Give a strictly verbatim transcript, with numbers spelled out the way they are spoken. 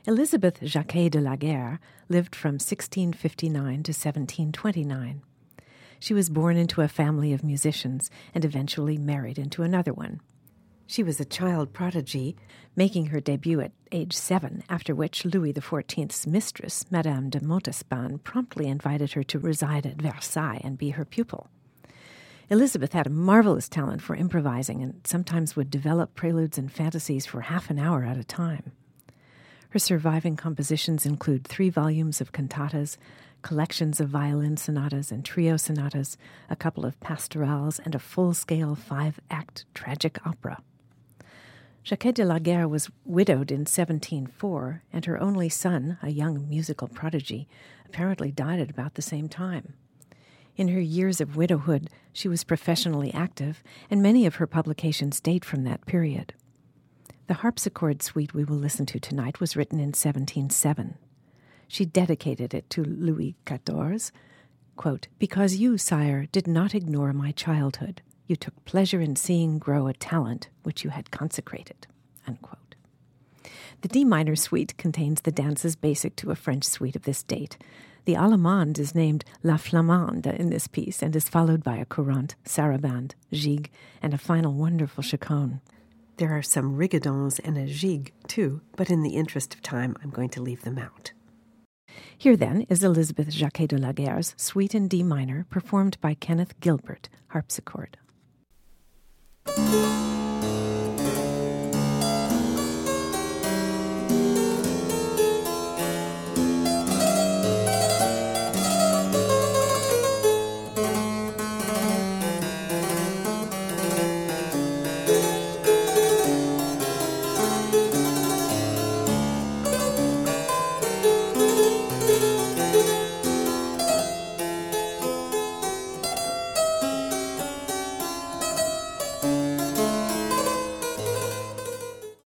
Elizabeth Jacquet de la Guerre lived from sixteen fifty-nine to seventeen twenty-nine. She was born into a family of musicians and eventually married into another one. She was a child prodigy, making her debut at age seven, after which Louis the Fourteenth's mistress, Madame de Montespan, promptly invited her to reside at Versailles and be her pupil. Elizabeth had a marvelous talent for improvising and sometimes would develop preludes and fantasies for half an hour at a time. Her surviving compositions include three volumes of cantatas, collections of violin sonatas and trio sonatas, a couple of pastorals, and a full-scale five-act tragic opera. Jacquet de la Guerre was widowed in seventeen oh four, and her only son, a young musical prodigy, apparently died at about the same time. In her years of widowhood, she was professionally active, and many of her publications date from that period. The harpsichord suite we will listen to tonight was written in seventeen oh seven. She dedicated it to Louis the Fourteenth, quote, "Because you, sire, did not ignore my childhood. You took pleasure in seeing grow a talent which you had consecrated," unquote. The D minor suite contains the dances basic to a French suite of this date. The Allemande is named La Flamande in this piece and is followed by a courante, sarabande, gigue, and a final wonderful chaconne. There are some rigodons and a gigue, too, but in the interest of time, I'm going to leave them out. Here, then, is Elizabeth Jacquet de la Guerre's Suite in D minor, performed by Kenneth Gilbert, harpsichord.